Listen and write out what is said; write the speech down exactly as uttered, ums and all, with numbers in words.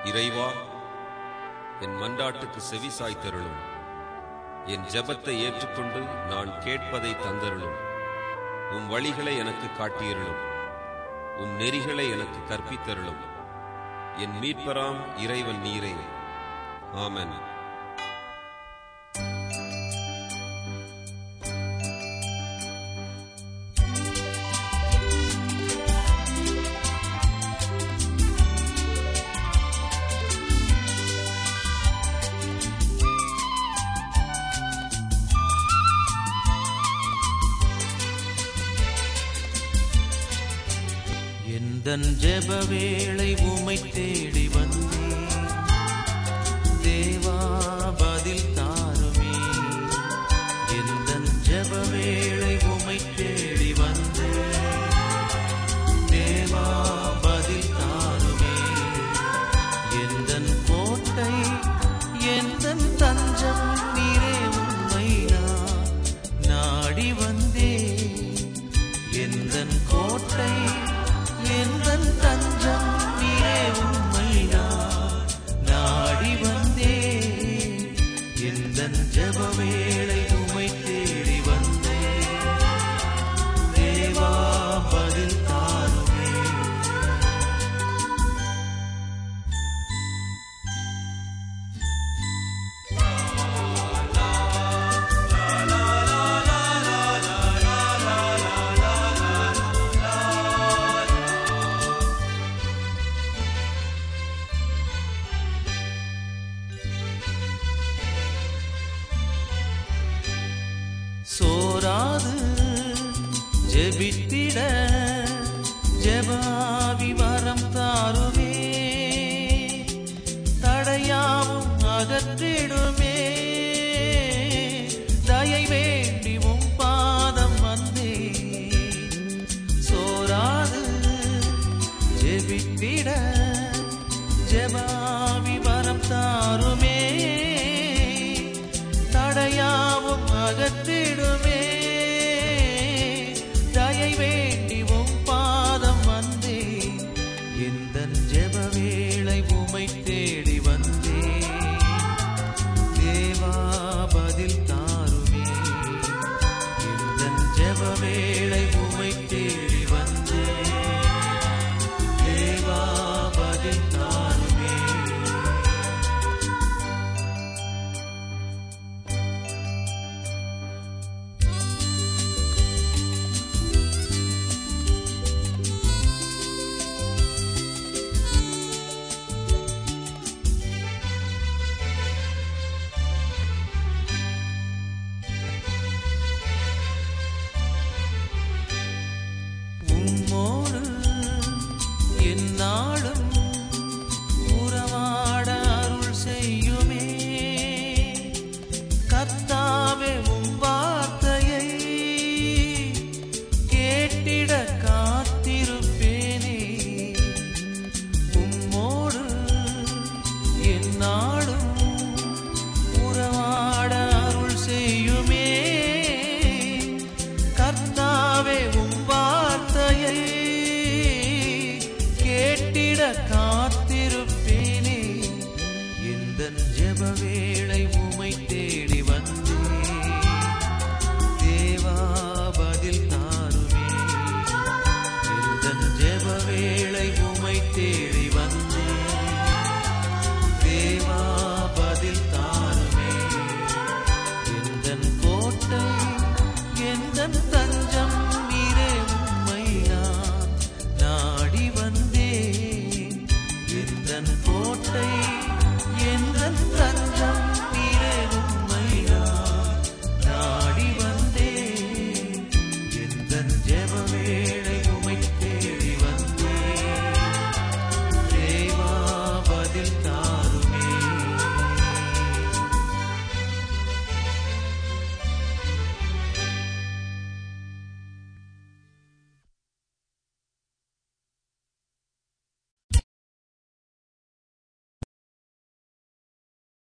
இறைவா, என் மன்றாட்டுக்கு செவி சாய்த்தருளும். என் ஜெபத்தை ஏற்றுக்கொண்டு நான் கேட்பதை தந்தருளும். உம் வழிகளை எனக்கு காட்டியருளும். உம் நெறிகளை எனக்கு கற்பித்தருளும். என் மீட்பராம் இறைவன் நீரே. ஆமென். எந்தன் ஜெப வேளை உம்மை தேடி வந்தேன் தேவா, பதில் தாருமே. எந்தன் ஜெப வேளை உம்மை தேடி வந்தேன் தேவா, பதில் தாருமே. எந்தன் கோட்டை எந்தன் தஞ்சம் நீரே, உம்மை நான் நாடி வந்தேன். எந்தன் கோட்டை எந்தன் தஞ்சம் நீரே, உம்மை நான் நாடி வந்தேன். எந்தன் ஜெப வேளை உம்மை தேடி வந்தேன் தேவா, பதில் தாருமே. சோராது ஜெபித்திட ஜெபாவி வரம் தாருமே. தடையாவும் அகற்றிடுமே. தயை வேண்டி உம் பாதம் வந்தே. சோராது ஜெபித்திட ஜெபாவி வரம் தாருமே. தடையாவும் அகற்றிடுமே. தயை வேண்டி உம் பாதம் வந்தே. எந்தன் ஜெப வேளை உம்மை தேடி வந்தேன் தேவா, பதில் தாருமே. எந்தன் ஜெப வேளை உம்மை தேடி வந்தேன் தேவா, பதில் தாருமே. உம்மோடு என்